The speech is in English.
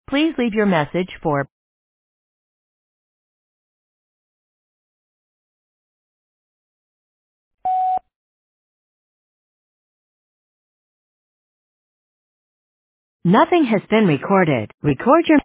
Please leave your message for nothing has been recorded. Record your